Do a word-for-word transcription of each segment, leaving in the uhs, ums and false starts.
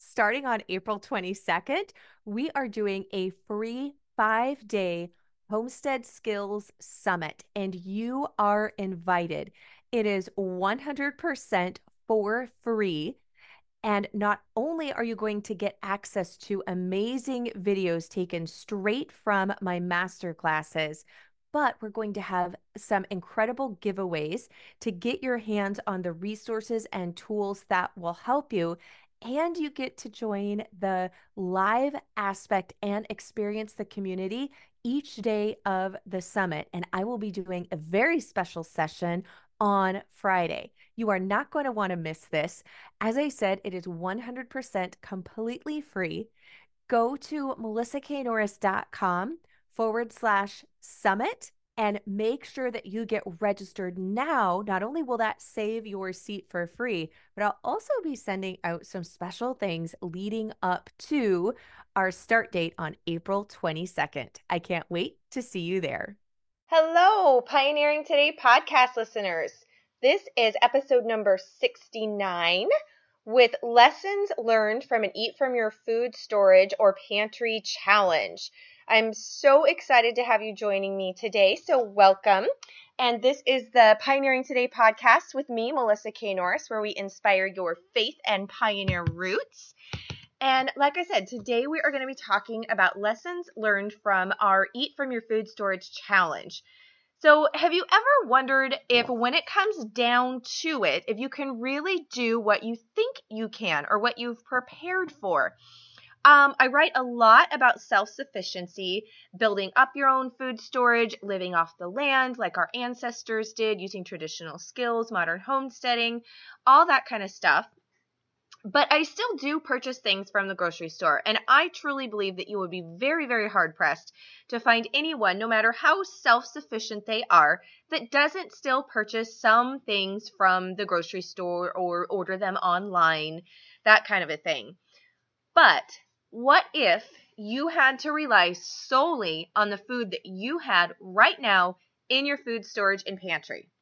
starting on April twenty-second, we are doing a free five-day Homestead Skills Summit, and you are invited. It is one hundred percent for free. And not only are you going to get access to amazing videos taken straight from my master classes, but we're going to have some incredible giveaways to get your hands on the resources and tools that will help you. And you get to join the live aspect and experience the community each day of the summit. And I will be doing a very special session on Friday. You are not going to want to miss this. As I said, it is one hundred percent completely free. Go to melissaknorris.com forward slash summit and make sure that you get registered now. Not only will that save your seat for free, but I'll also be sending out some special things leading up to our start date on April twenty-second. I can't wait to see you there. Hello, Pioneering Today podcast listeners. This is episode number sixty-nine with lessons learned from an Eat From Your Food Storage or Pantry Challenge. I'm so excited to have you joining me today, so welcome. And this is the Pioneering Today podcast with me, Melissa K. Norris, where we inspire your faith and pioneer roots. And like I said, today we are going to be talking about lessons learned from our Eat From Your Food Storage Challenge. So have you ever wondered if when it comes down to it, if you can really do what you think you can or what you've prepared for? Um, I write a lot about self-sufficiency, building up your own food storage, living off the land like our ancestors did, using traditional skills, modern homesteading, all that kind of stuff. But I still do purchase things from the grocery store, and I truly believe that you would be very, very hard-pressed to find anyone, no matter how self-sufficient they are, that doesn't still purchase some things from the grocery store or order them online, that kind of a thing. But what if you had to rely solely on the food that you had right now in your food storage and pantry?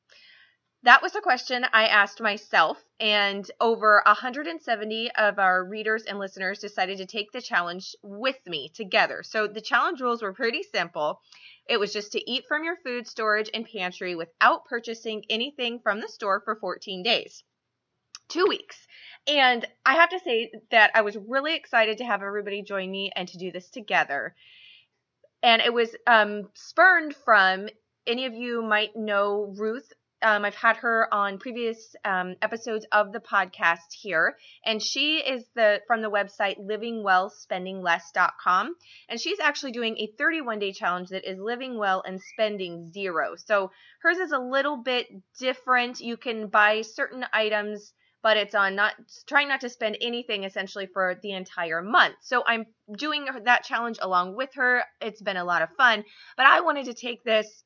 That was a question I asked myself, and over one hundred seventy of our readers and listeners decided to take the challenge with me together. So the challenge rules were pretty simple. It was just to eat from your food storage and pantry without purchasing anything from the store for fourteen days, two weeks. And I have to say that I was really excited to have everybody join me and to do this together. And it was um, spurned from, any of you might know Ruth. Um, I've had her on previous um, episodes of the podcast here, and she is the from the website living well spending less dot com, and she's actually doing a thirty-one day challenge that is living well and spending zero. So hers is a little bit different. You can buy certain items, but it's on not trying not to spend anything essentially for the entire month. So I'm doing that challenge along with her. It's been a lot of fun, but I wanted to take this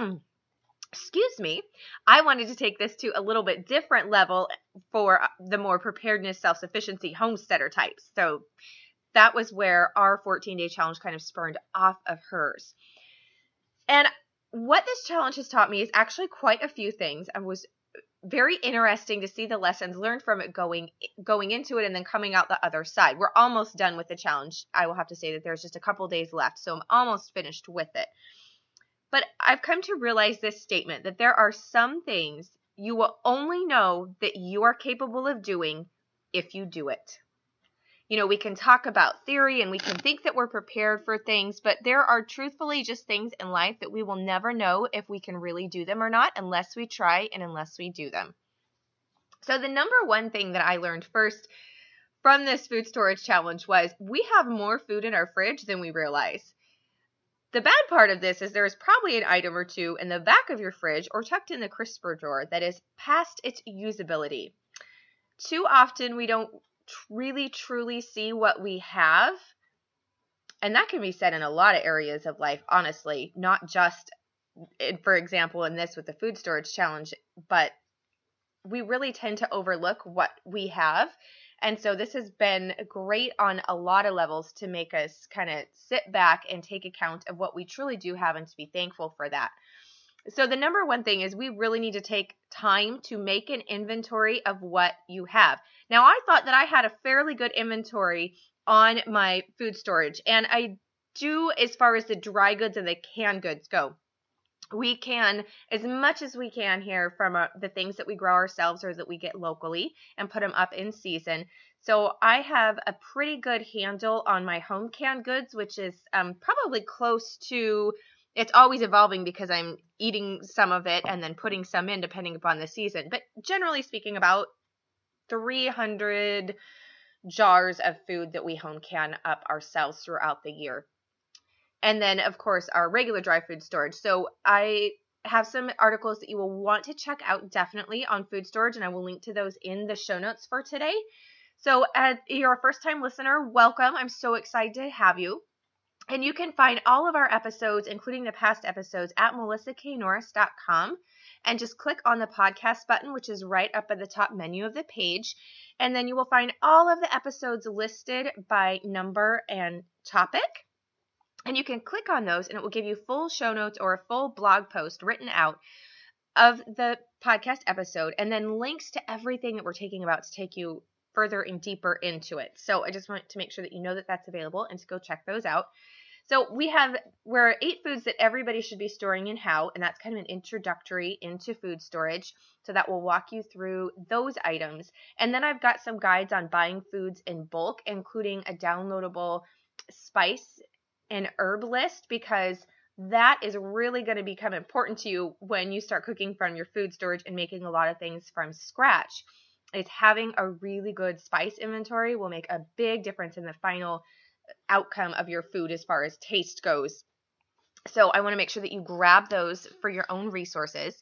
Excuse me, I wanted to take this to a little bit different level for the more preparedness, self-sufficiency, homesteader types. So that was where our fourteen day challenge kind of spurned off of hers. And what this challenge has taught me is actually quite a few things. It was very interesting to see the lessons learned from it going going into it and then coming out the other side. We're almost done with the challenge. I will have to say that there's just a couple days left, so I'm almost finished with it. But I've come to realize this statement, that there are some things you will only know that you are capable of doing if you do it. You know, we can talk about theory and we can think that we're prepared for things, but there are truthfully just things in life that we will never know if we can really do them or not unless we try and unless we do them. So the number one thing that I learned first from this food storage challenge was we have more food in our fridge than we realize. The bad part of this is there is probably an item or two in the back of your fridge or tucked in the crisper drawer that is past its usability. Too often we don't really truly see what we have, and that can be said in a lot of areas of life, honestly, not just, for example, in this with the food storage challenge, but we really tend to overlook what we have. And so this has been great on a lot of levels to make us kind of sit back and take account of what we truly do have and to be thankful for that. So the number one thing is we really need to take time to make an inventory of what you have. Now, I thought that I had a fairly good inventory on my food storage, and I do as far as the dry goods and the canned goods go. We can, as much as we can here from uh, the things that we grow ourselves or that we get locally, and put them up in season. So I have a pretty good handle on my home canned goods, which is um, probably close to, it's always evolving because I'm eating some of it and then putting some in depending upon the season. But generally speaking, about three hundred jars of food that we home can up ourselves throughout the year. And then, of course, our regular dry food storage. So I have some articles that you will want to check out definitely on food storage, and I will link to those in the show notes for today. So as you're a first-time listener, welcome. I'm so excited to have you. And you can find all of our episodes, including the past episodes, at melissa k norris dot com. And just click on the podcast button, which is right up at the top menu of the page. And then you will find all of the episodes listed by number and topic. And you can click on those, and it will give you full show notes or a full blog post written out of the podcast episode, and then links to everything that we're taking about to take you further and deeper into it. So I just want to make sure that you know that that's available and to go check those out. So we have, we're eight foods that everybody should be storing and how, and that's kind of an introductory into food storage. So that will walk you through those items. And then I've got some guides on buying foods in bulk, including a downloadable spice and herb list, because that is really going to become important to you when you start cooking from your food storage and making a lot of things from scratch. Is having a really good spice inventory will make a big difference in the final outcome of your food as far as taste goes. So I want to make sure that you grab those for your own resources.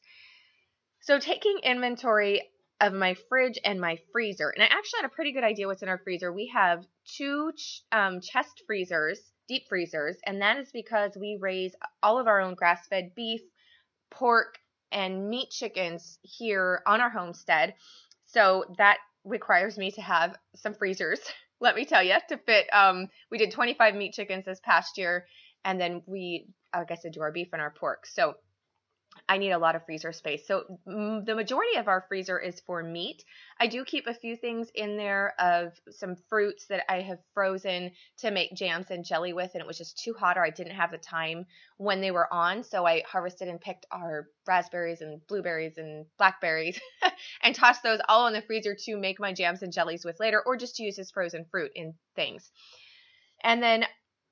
So taking inventory of my fridge and my freezer, and I actually had a pretty good idea what's in our freezer. We have two ch- um, chest freezers, deep freezers, and that is because we raise all of our own grass-fed beef, pork, and meat chickens here on our homestead. So that requires me to have some freezers, let me tell you, to fit. Um, we did twenty-five meat chickens this past year, and then we, like I said, do our beef and our pork. So I need a lot of freezer space. So mm, the majority of our freezer is for meat. I do keep a few things in there of some fruits that I have frozen to make jams and jelly with, and it was just too hot or I didn't have the time when they were on. So I harvested and picked our raspberries and blueberries and blackberries and tossed those all in the freezer to make my jams and jellies with later, or just to use as frozen fruit in things. And then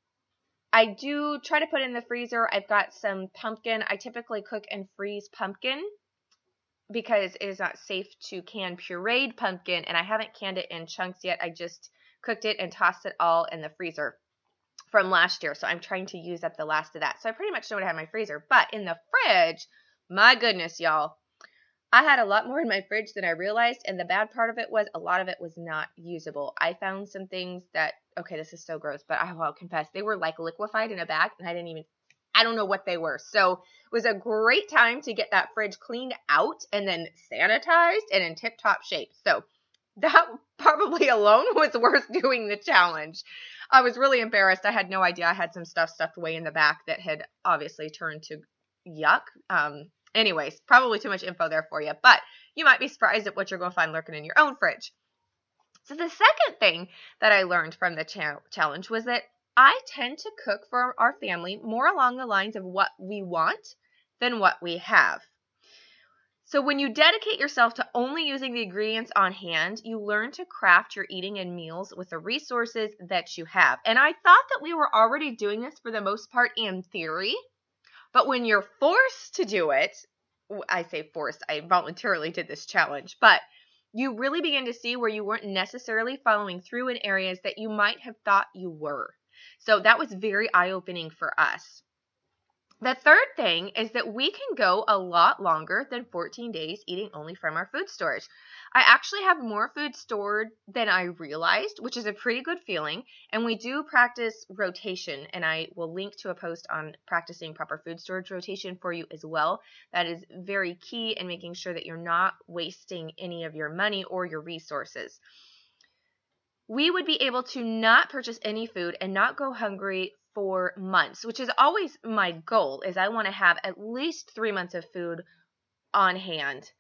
I do try to put in the freezer. I've got some pumpkin. I typically cook and freeze pumpkin because it is not safe to can pureed pumpkin, and I haven't canned it in chunks yet. I just cooked it and tossed it all in the freezer from last year, so I'm trying to use up the last of that. So I pretty much know what I have in my freezer, but in the fridge, my goodness, y'all, I had a lot more in my fridge than I realized, and the bad part of it was a lot of it was not usable. I found some things that, okay, this is so gross, but I will confess, they were like liquefied in a bag, and I didn't even, I don't know what they were. So it was a great time to get that fridge cleaned out and then sanitized and in tip-top shape. So that probably alone was worth doing the challenge. I was really embarrassed. I had no idea I had some stuff stuffed away in the back that had obviously turned to yuck. Um, Anyways, probably too much info there for you, but you might be surprised at what you're going to find lurking in your own fridge. So the second thing that I learned from the cha- challenge was that I tend to cook for our family more along the lines of what we want than what we have. So when you dedicate yourself to only using the ingredients on hand, you learn to craft your eating and meals with the resources that you have. And I thought that we were already doing this for the most part in theory. But when you're forced to do it, I say forced, I voluntarily did this challenge, but you really begin to see where you weren't necessarily following through in areas that you might have thought you were. So that was very eye-opening for us. The third thing is that we can go a lot longer than fourteen days eating only from our food storage. I actually have more food stored than I realized, which is a pretty good feeling. And we do practice rotation, and I will link to a post on practicing proper food storage rotation for you as well. That is very key in making sure that you're not wasting any of your money or your resources. We would be able to not purchase any food and not go hungry for months, which is always my goal, is I want to have at least three months of food on hand.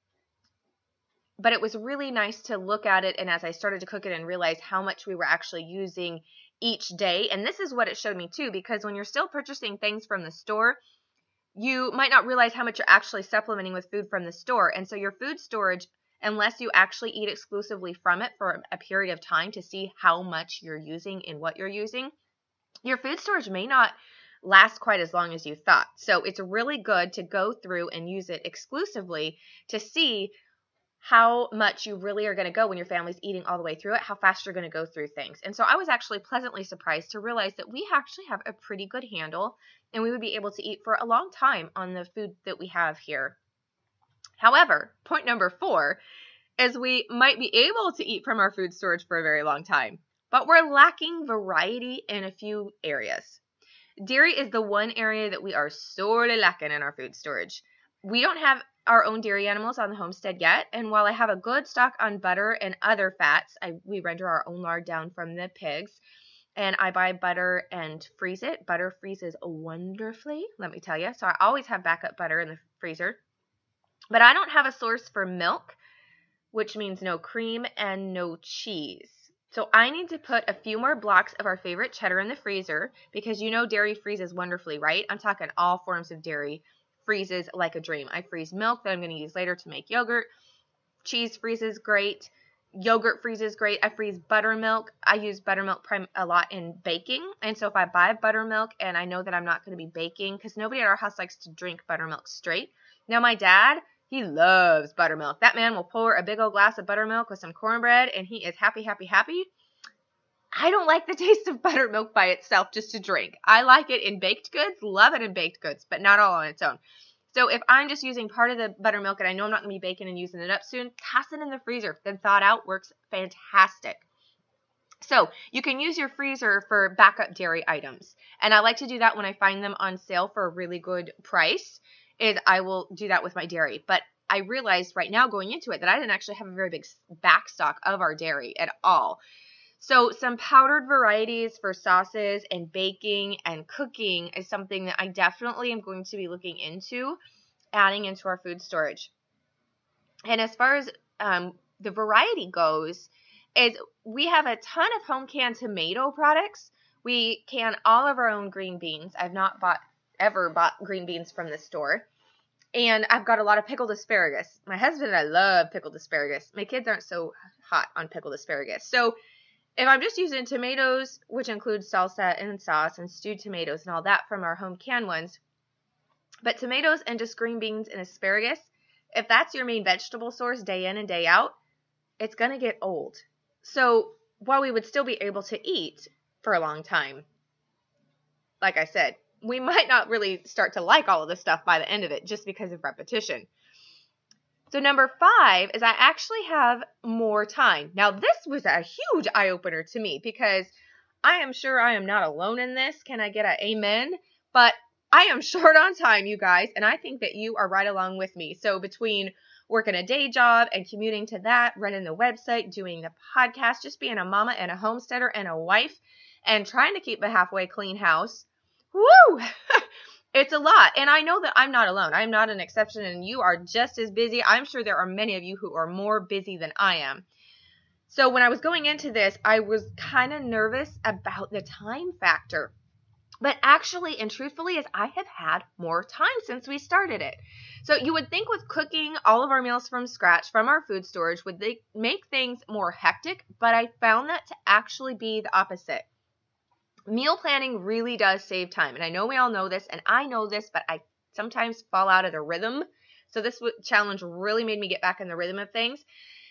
But it was really nice to look at it, and as I started to cook it and realize how much we were actually using each day. And this is what it showed me too, because when you're still purchasing things from the store, you might not realize how much you're actually supplementing with food from the store. And so your food storage, unless you actually eat exclusively from it for a period of time to see how much you're using and what you're using, your food storage may not last quite as long as you thought. So it's really good to go through and use it exclusively to see how much you really are going to go when your family's eating all the way through it, how fast you're going to go through things. And so I was actually pleasantly surprised to realize that we actually have a pretty good handle, and we would be able to eat for a long time on the food that we have here. However, point number four is we might be able to eat from our food storage for a very long time, but we're lacking variety in a few areas. Dairy is the one area that we are sorely lacking in our food storage. We don't have our own dairy animals on the homestead yet, and while I have a good stock on butter and other fats, I, we render our own lard down from the pigs, and I buy butter and freeze it. Butter freezes wonderfully, let me tell you, so I always have backup butter in the freezer. But I don't have a source for milk, which means no cream and no cheese. So I need to put a few more blocks of our favorite cheddar in the freezer, because you know dairy freezes wonderfully, right? I'm talking all forms of dairy freezes like a dream. I freeze milk that I'm going to use later to make yogurt. Cheese freezes great. Yogurt freezes great. I freeze buttermilk. I use buttermilk prim- a lot in baking. And so if I buy buttermilk and I know that I'm not going to be baking, because nobody at our house likes to drink buttermilk straight. Now my dad, he loves buttermilk. That man will pour a big old glass of buttermilk with some cornbread and he is happy, happy, happy. I don't like the taste of buttermilk by itself just to drink. I like it in baked goods, love it in baked goods, but not all on its own. So if I'm just using part of the buttermilk and I know I'm not going to be baking and using it up soon, toss it in the freezer. Then thaw it out, works fantastic. So you can use your freezer for backup dairy items. And I like to do that when I find them on sale for a really good price, is I will do that with my dairy. But I realized right now going into it that I didn't actually have a very big backstock of our dairy at all. So some powdered varieties for sauces and baking and cooking is something that I definitely am going to be looking into adding into our food storage. And as far as um, the variety goes, is we have a ton of home canned tomato products. We can all of our own green beans. I've not bought ever bought green beans from the store. And I've got a lot of pickled asparagus. My husband and I love pickled asparagus. My kids aren't so hot on pickled asparagus. So if I'm just using tomatoes, which includes salsa and sauce and stewed tomatoes and all that from our home canned ones, but tomatoes and just green beans and asparagus, if that's your main vegetable source day in and day out, it's going to get old. So while we would still be able to eat for a long time, like I said, we might not really start to like all of this stuff by the end of it just because of repetition. So number five is I actually have more time. Now this was a huge eye-opener to me because I am sure I am not alone in this. Can I get an amen? But I am short on time, you guys, and I think that you are right along with me. So between working a day job and commuting to that, running the website, doing the podcast, just being a mama and a homesteader and a wife, and trying to keep a halfway clean house, woo! It's a lot. And I know that I'm not alone. I'm not an exception, and you are just as busy. I'm sure there are many of you who are more busy than I am. So when I was going into this, I was kind of nervous about the time factor. But actually and truthfully is I have had more time since we started it. So you would think with cooking all of our meals from scratch from our food storage would they make things more hectic, but I found that to actually be the opposite. Meal planning really does save time. And I know we all know this, and I know this, but I sometimes fall out of the rhythm. So this challenge really made me get back in the rhythm of things.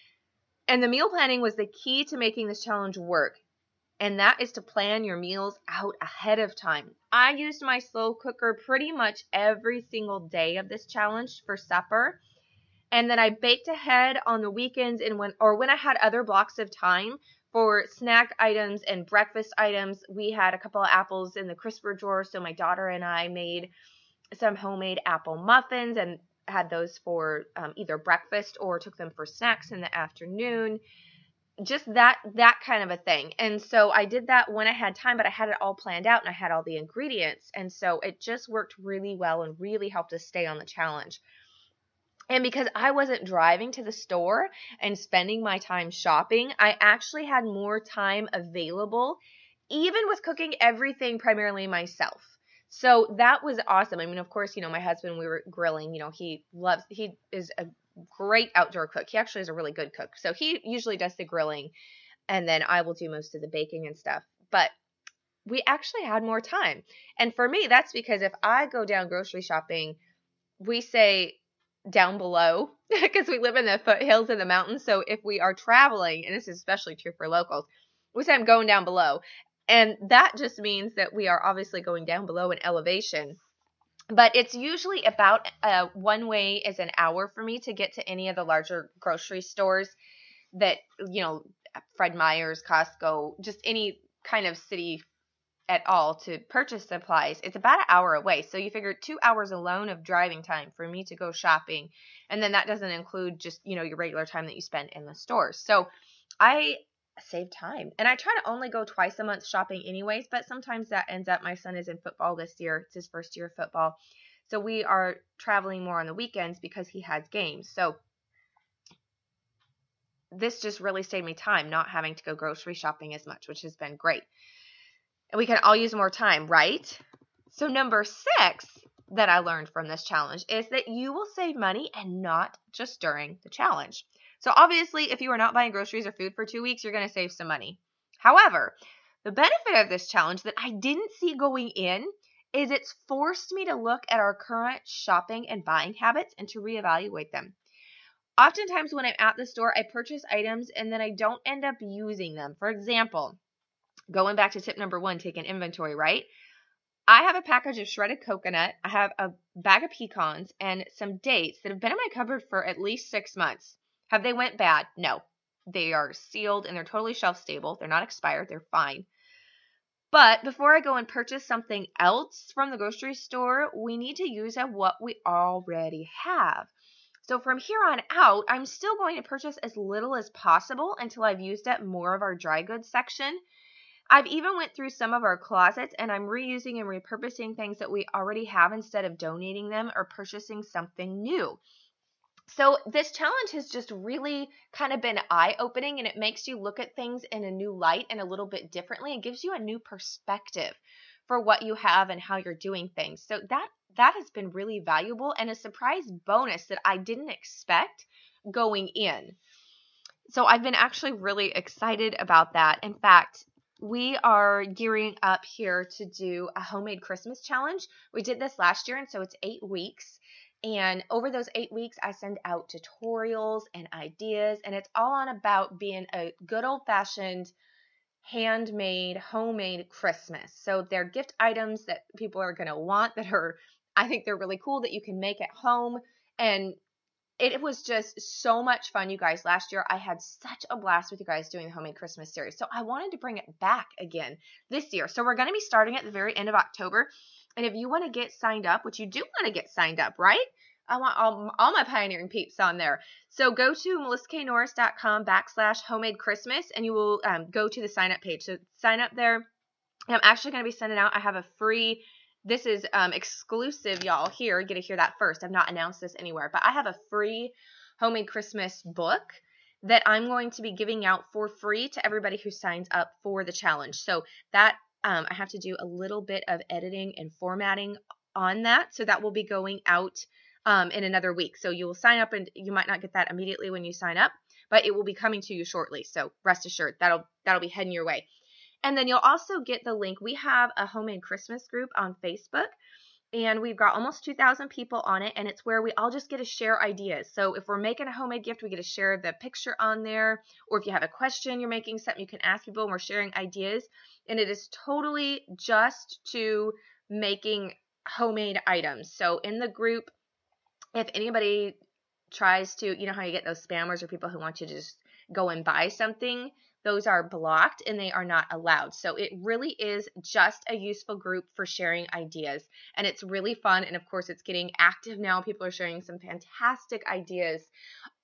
And the meal planning was the key to making this challenge work. And that is to plan your meals out ahead of time. I used my slow cooker pretty much every single day of this challenge for supper. And then I baked ahead on the weekends and when or when I had other blocks of time for snack items and breakfast items. We had a couple of apples in the crisper drawer, so my daughter and I made some homemade apple muffins and had those for um, either breakfast or took them for snacks in the afternoon. just that that kind of a thing. And so I did that when I had time, but I had it all planned out and I had all the ingredients. And so it just worked really well and really helped us stay on the challenge. And because I wasn't driving to the store and spending my time shopping, I actually had more time available, even with cooking everything primarily myself. So that was awesome. I mean, of course, you know, my husband, we were grilling, you know, he loves, he is a great outdoor cook. He actually is a really good cook. So he usually does the grilling and then I will do most of the baking and stuff. But we actually had more time. And for me, that's because if I go down grocery shopping, we say down below because we live in the foothills of the mountains. So if we are traveling, and this is especially true for locals, we say I'm going down below. And that just means that we are obviously going down below in elevation. But it's usually about uh, one way is an hour for me to get to any of the larger grocery stores that, you know, Fred Meyer's, Costco, just any kind of city at all to purchase supplies. It's about an hour away. So you figure two hours alone of driving time for me to go shopping. And then that doesn't include just, you know, your regular time that you spend in the stores. So I save time. And I try to only go twice a month shopping anyways, but sometimes that ends up, my son is in football this year. It's his first year of football. So we are traveling more on the weekends because he has games. So this just really saved me time, not having to go grocery shopping as much, which has been great. And we can all use more time, right? So number six that I learned from this challenge is that you will save money and not just during the challenge. So obviously, if you are not buying groceries or food for two weeks, you're going to save some money. However, the benefit of this challenge that I didn't see going in is it's forced me to look at our current shopping and buying habits and to reevaluate them. Oftentimes when I'm at the store, I purchase items and then I don't end up using them. For example, going back to tip number one, take an inventory, right? I have a package of shredded coconut, I have a bag of pecans, and some dates that have been in my cupboard for at least six months. Have they went bad? No. They are sealed and they're totally shelf stable. They're not expired. They're fine. But before I go and purchase something else from the grocery store, we need to use up what we already have. So from here on out, I'm still going to purchase as little as possible until I've used up more of our dry goods section. I've even went through some of our closets and I'm reusing and repurposing things that we already have instead of donating them or purchasing something new. So this challenge has just really kind of been eye-opening, and it makes you look at things in a new light and a little bit differently. It gives you a new perspective for what you have and how you're doing things. So that that has been really valuable and a surprise bonus that I didn't expect going in. So I've been actually really excited about that. In fact, we are gearing up here to do a homemade Christmas challenge. We did this last year, and so it's eight weeks. And over those eight weeks, I send out tutorials and ideas, and it's all on about being a good old-fashioned, handmade, homemade Christmas. So they're gift items that people are going to want that are, I think they're really cool that you can make at home. And it was just so much fun, you guys. Last year, I had such a blast with you guys doing the Homemade Christmas series. So I wanted to bring it back again this year. So we're going to be starting at the very end of October. And if you want to get signed up, which you do want to get signed up, right? I want all, all my pioneering peeps on there. So go to melissaknorris.com backslash homemade Christmas, and you will um, go to the sign up page. So sign up there. I'm actually going to be sending out, I have a free, this is um, exclusive, y'all, here. You get to hear that first. I've not announced this anywhere, but I have a free homemade Christmas book that I'm going to be giving out for free to everybody who signs up for the challenge. So that Um, I have to do a little bit of editing and formatting on that. So that will be going out um, in another week. So you will sign up, and you might not get that immediately when you sign up, but it will be coming to you shortly. So rest assured, that'll that'll be heading your way. And then you'll also get the link. We have a homemade Christmas group on Facebook, and we've got almost two thousand people on it, and it's where we all just get to share ideas. So if we're making a homemade gift, we get to share the picture on there, or if you have a question, you're making something, you can ask people, and we're sharing ideas. And it is totally just to making homemade items. So in the group, if anybody tries to, you know how you get those spammers or people who want you to just go and buy something, those are blocked and they are not allowed. So it really is just a useful group for sharing ideas, and it's really fun. And of course, it's getting active now. People are sharing some fantastic ideas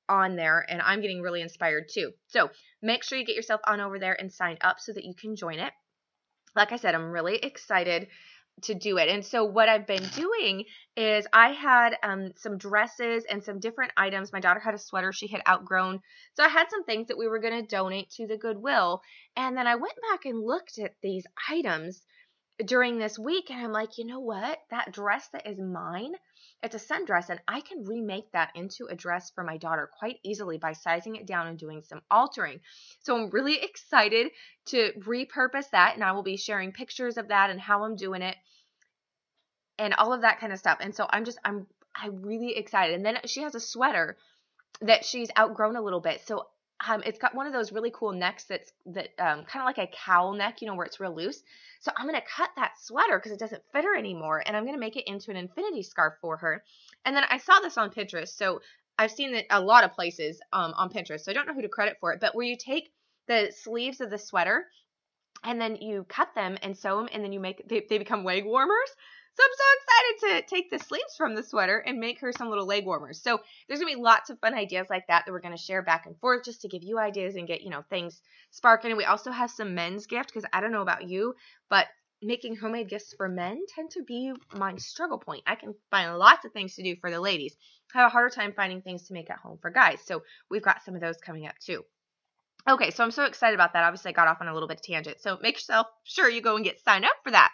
on there, and I'm getting really inspired too. So make sure you get yourself on over there and sign up so that you can join it. Like I said, I'm really excited to do it. And so what I've been doing is I had um, some dresses and some different items. My daughter had a sweater she had outgrown. So I had some things that we were going to donate to the Goodwill. And then I went back and looked at these items during this week, and I'm like, you know what? That dress that is mine, it's a sundress, and I can remake that into a dress for my daughter quite easily by sizing it down and doing some altering. So I'm really excited to repurpose that, and I will be sharing pictures of that and how I'm doing it and all of that kind of stuff. And so I'm just, I'm, I'm really excited. And then she has a sweater that she's outgrown a little bit. So um, it's got one of those really cool necks that's that um, kind of like a cowl neck, you know, where it's real loose. So I'm going to cut that sweater because it doesn't fit her anymore, and I'm going to make it into an infinity scarf for her. And then I saw this on Pinterest. So I've seen it a lot of places um, on Pinterest. So I don't know who to credit for it, but where you take the sleeves of the sweater and then you cut them and sew them, and then you make, they, they become leg warmers. So I'm so excited to take the sleeves from the sweater and make her some little leg warmers. So there's going to be lots of fun ideas like that that we're going to share back and forth just to give you ideas and get, you know, things sparking. And we also have some men's gift because I don't know about you, but making homemade gifts for men tend to be my struggle point. I can find lots of things to do for the ladies. I have a harder time finding things to make at home for guys. So we've got some of those coming up too. Okay, so I'm so excited about that. Obviously, I got off on a little bit of tangent. So make yourself sure you go and get signed up for that.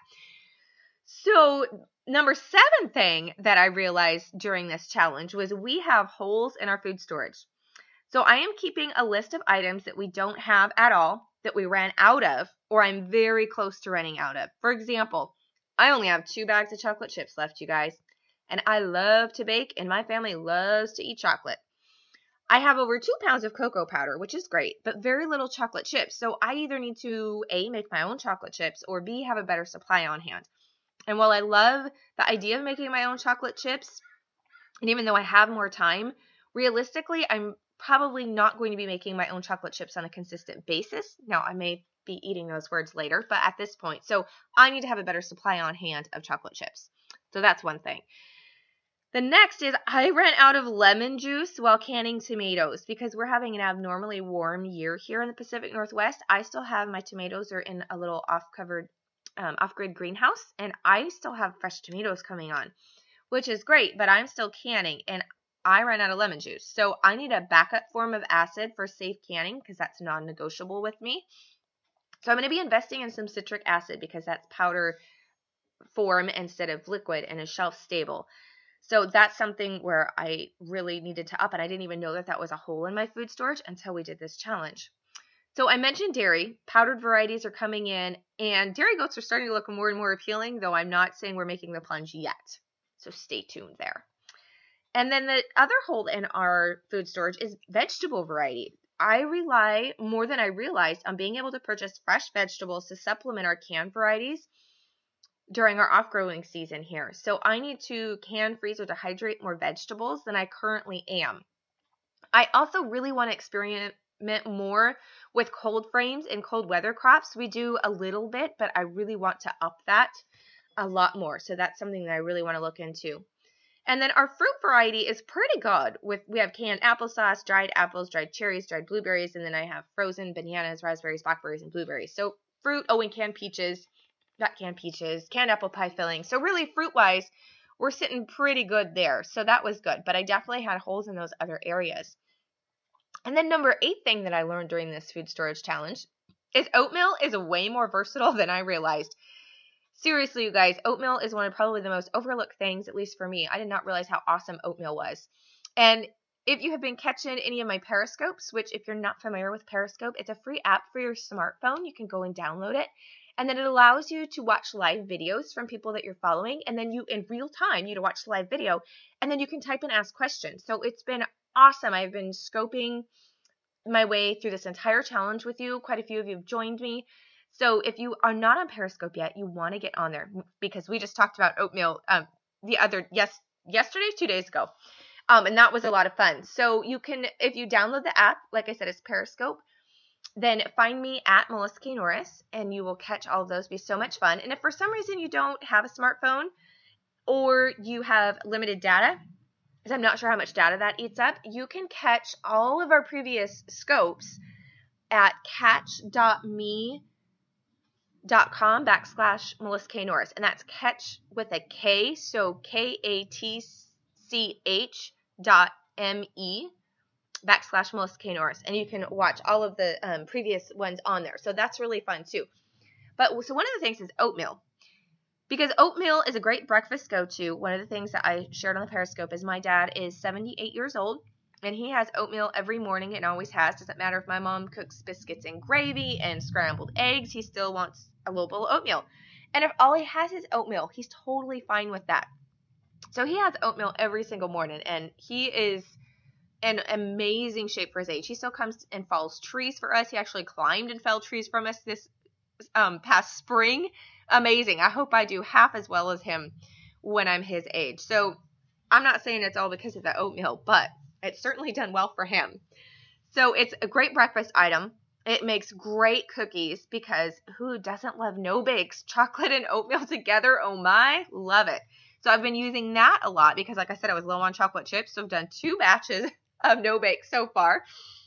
So number seven thing that I realized during this challenge was we have holes in our food storage. So I am keeping a list of items that we don't have at all, that we ran out of, or I'm very close to running out of. For example, I only have two bags of chocolate chips left, you guys. And I love to bake, and my family loves to eat chocolate. I have over two pounds of cocoa powder, which is great, but very little chocolate chips. So I either need to, A, make my own chocolate chips, or B, have a better supply on hand. And while I love the idea of making my own chocolate chips, and even though I have more time, realistically, I'm probably not going to be making my own chocolate chips on a consistent basis. Now, I may be eating those words later, but at this point, so I need to have a better supply on hand of chocolate chips. So that's one thing. The next is I ran out of lemon juice while canning tomatoes because we're having an abnormally warm year here in the Pacific Northwest. I still have my tomatoes are in a little off-covered Um, off-grid greenhouse, and I still have fresh tomatoes coming on, which is great, but I'm still canning, and I ran out of lemon juice. So I need a backup form of acid for safe canning because that's non-negotiable with me. So I'm going to be investing in some citric acid because that's powder form instead of liquid and is shelf stable. So that's something where I really needed to up, and I didn't even know that that was a hole in my food storage until we did this challenge. So I mentioned dairy. Powdered varieties are coming in, and dairy goats are starting to look more and more appealing, though I'm not saying we're making the plunge yet. So stay tuned there. And then the other hole in our food storage is vegetable variety. I rely more than I realized on being able to purchase fresh vegetables to supplement our canned varieties during our off-growing season here. So I need to can, freeze, or dehydrate more vegetables than I currently am. I also really want to experiment more with cold frames and cold weather crops. We do a little bit, but I really want to up that a lot more. So that's something that I really want to look into. And then our fruit variety is pretty good. With we have canned applesauce, dried apples, dried cherries, dried blueberries, and then I have frozen bananas, raspberries, blackberries, and blueberries. So fruit, oh, and canned peaches, not canned peaches, canned apple pie filling. So really fruit-wise, we're sitting pretty good there. So that was good. But I definitely had holes in those other areas. And then number eight thing that I learned during this food storage challenge is oatmeal is way more versatile than I realized. Seriously, you guys, oatmeal is one of probably the most overlooked things, at least for me. I did not realize how awesome oatmeal was. And if you have been catching any of my Periscopes, which if you're not familiar with Periscope, it's a free app for your smartphone. You can go and download it. And then it allows you to watch live videos from people that you're following. And then you, in real time, you to watch the live video. And then you can type and ask questions. So it's been awesome. I've been scoping my way through this entire challenge with you. Quite a few of you have joined me. So if you are not on Periscope yet, you want to get on there because we just talked about oatmeal um, the other, yes, yesterday, two days ago. Um, and that was a lot of fun. So you can, if you download the app, like I said, it's Periscope, then find me at Melissa K. Norris and you will catch all of those. It'll be so much fun. And if for some reason you don't have a smartphone or you have limited data, because I'm not sure how much data that eats up. You can catch all of our previous scopes at catch.me dot com backslash Melissa K. Norris. And that's catch with a K, so K A T C H dot M-E backslash Melissa K. Norris. And you can watch all of the um, previous ones on there. So that's really fun too. But so one of the things is oatmeal. Because oatmeal is a great breakfast go-to. One of the things that I shared on the Periscope is my dad is seventy-eight years old. And he has oatmeal every morning and always has. Doesn't matter if my mom cooks biscuits and gravy and scrambled eggs. He still wants a little bowl of oatmeal. And if all he has is oatmeal, he's totally fine with that. So he has oatmeal every single morning. And he is in amazing shape for his age. He still comes and falls trees for us. He actually climbed and fell trees from us this um, past spring. Amazing. I hope I do half as well as him when I'm his age. So I'm not saying it's all because of the oatmeal, but it's certainly done well for him. So it's a great breakfast item. It makes great cookies because who doesn't love no bakes? Chocolate and oatmeal together. Oh my, love it. So I've been using that a lot because like I said, I was low on chocolate chips. So I've done two batches of no bake so far.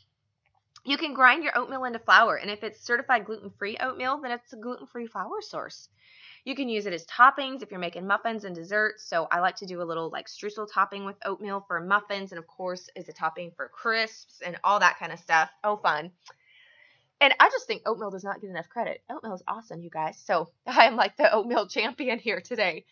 You can grind your oatmeal into flour. And if it's certified gluten-free oatmeal, then it's a gluten-free flour source. You can use it as toppings if you're making muffins and desserts. So I like to do a little like streusel topping with oatmeal for muffins. And of course, as a topping for crisps and all that kind of stuff. Oh, fun. And I just think oatmeal does not get enough credit. Oatmeal is awesome, you guys. So I am like the oatmeal champion here today.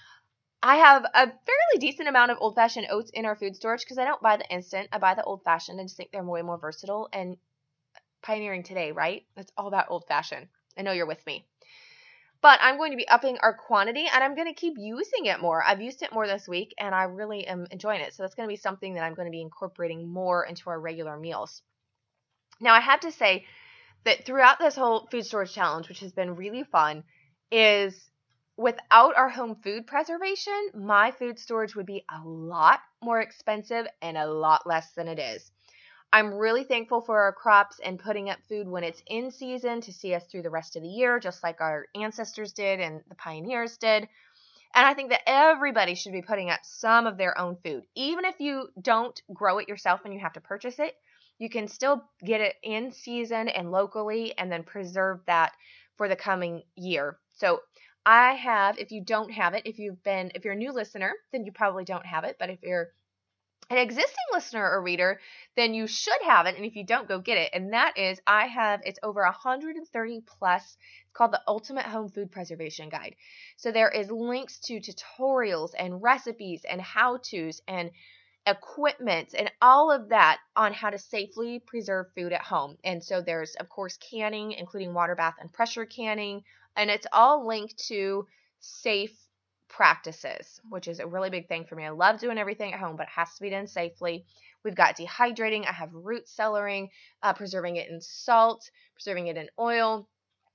I have a fairly decent amount of old-fashioned oats in our food storage because I don't buy the instant. I buy the old-fashioned. I just think they're way more versatile and pioneering today, right? It's all about old-fashioned. I know you're with me. But I'm going to be upping our quantity, and I'm going to keep using it more. I've used it more this week, and I really am enjoying it. So that's going to be something that I'm going to be incorporating more into our regular meals. Now, I have to say that throughout this whole food storage challenge, which has been really fun, is without our home food preservation, my food storage would be a lot more expensive and a lot less than it is. I'm really thankful for our crops and putting up food when it's in season to see us through the rest of the year, just like our ancestors did and the pioneers did. And I think that everybody should be putting up some of their own food. Even if you don't grow it yourself and you have to purchase it, you can still get it in season and locally and then preserve that for the coming year. So I have, if you don't have it, if you've been, if you're a new listener, then you probably don't have it. But if you're an existing listener or reader, then you should have it. And if you don't, go get it. And that is, I have, it's over one hundred thirty plus. It's called the Ultimate Home Food Preservation Guide. So there is links to tutorials and recipes and how-tos and equipment and all of that on how to safely preserve food at home. And so there's, of course, canning, including water bath and pressure canning. And it's all linked to safe practices, which is a really big thing for me. I love doing everything at home, but it has to be done safely. We've got dehydrating. I have root cellaring, uh, preserving it in salt, preserving it in oil.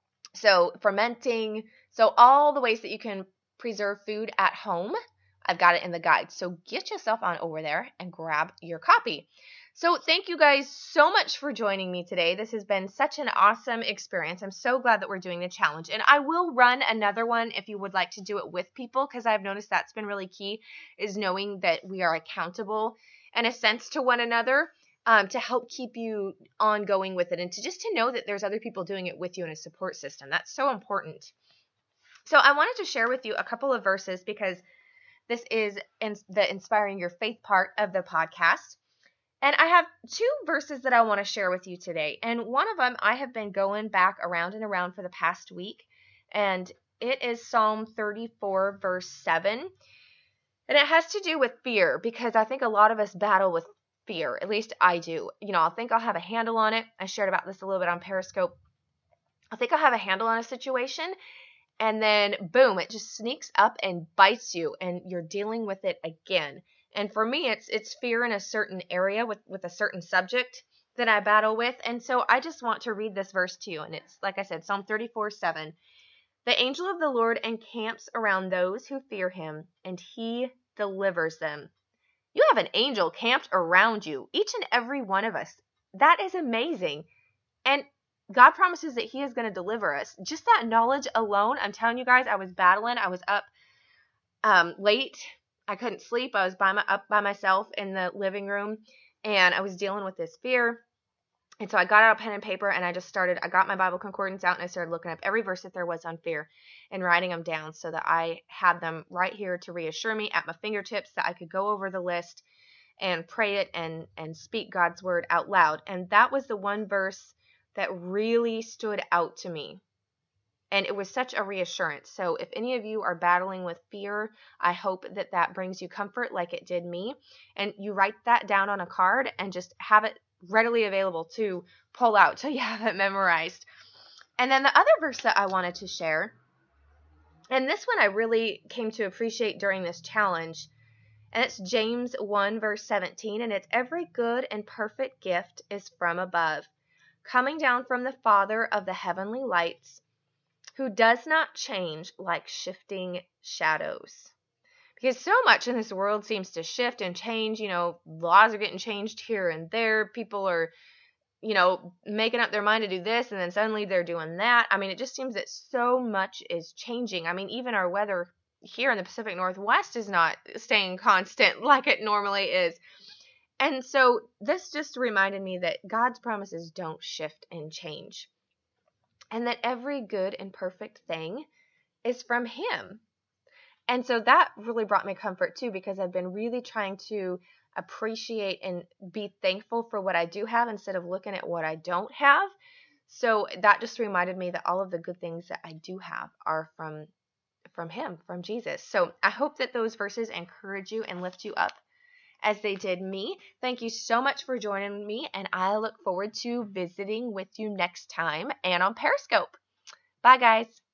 So fermenting. So all the ways that you can preserve food at home, I've got it in the guide. So get yourself on over there and grab your copy. So thank you guys so much for joining me today. This has been such an awesome experience. I'm so glad that we're doing the challenge. And I will run another one if you would like to do it with people, because I've noticed that's been really key, is knowing that we are accountable in a sense to one another, um, to help keep you ongoing with it and to just to know that there's other people doing it with you in a support system. That's so important. So I wanted to share with you a couple of verses because this is in the Inspiring Your Faith part of the podcast. And I have two verses that I want to share with you today. And one of them I have been going back around and around for the past week. And it is Psalm thirty-four, verse seven. And it has to do with fear, because I think a lot of us battle with fear. At least I do. You know, I think I'll have a handle on it. I shared about this a little bit on Periscope. I think I'll have a handle on a situation. And then, boom, it just sneaks up and bites you. And you're dealing with it again. And for me, it's it's fear in a certain area with, with a certain subject that I battle with. And so I just want to read this verse to you. And it's, like I said, Psalm thirty-four, seven. The angel of the Lord encamps around those who fear him, and he delivers them. You have an angel camped around you, each and every one of us. That is amazing. And God promises that he is going to deliver us. Just that knowledge alone, I'm telling you guys, I was battling. I was up um, late I couldn't sleep. I was by my, up by myself in the living room, and I was dealing with this fear. And so I got out a pen and paper, and I just started, I got my Bible concordance out, and I started looking up every verse that there was on fear and writing them down so that I had them right here to reassure me at my fingertips, that I could go over the list and pray it and, and speak God's word out loud. And that was the one verse that really stood out to me. And it was such a reassurance. So if any of you are battling with fear, I hope that that brings you comfort like it did me. And you write that down on a card and just have it readily available to pull out till you have it memorized. And then the other verse that I wanted to share, and this one I really came to appreciate during this challenge, and it's James one verse seventeen, and it's, every good and perfect gift is from above, coming down from the Father of the heavenly lights, who does not change like shifting shadows. Because so much in this world seems to shift and change. You know, laws are getting changed here and there. People are, you know, making up their mind to do this, and then suddenly they're doing that. I mean, it just seems that so much is changing. I mean, even our weather here in the Pacific Northwest is not staying constant like it normally is. And so this just reminded me that God's promises don't shift and change, and that every good and perfect thing is from Him. And so that really brought me comfort too, because I've been really trying to appreciate and be thankful for what I do have instead of looking at what I don't have. So that just reminded me that all of the good things that I do have are from from Him, from Jesus. So I hope that those verses encourage you and lift you up as they did me. Thank you so much for joining me, and I look forward to visiting with you next time and on Periscope. Bye, guys.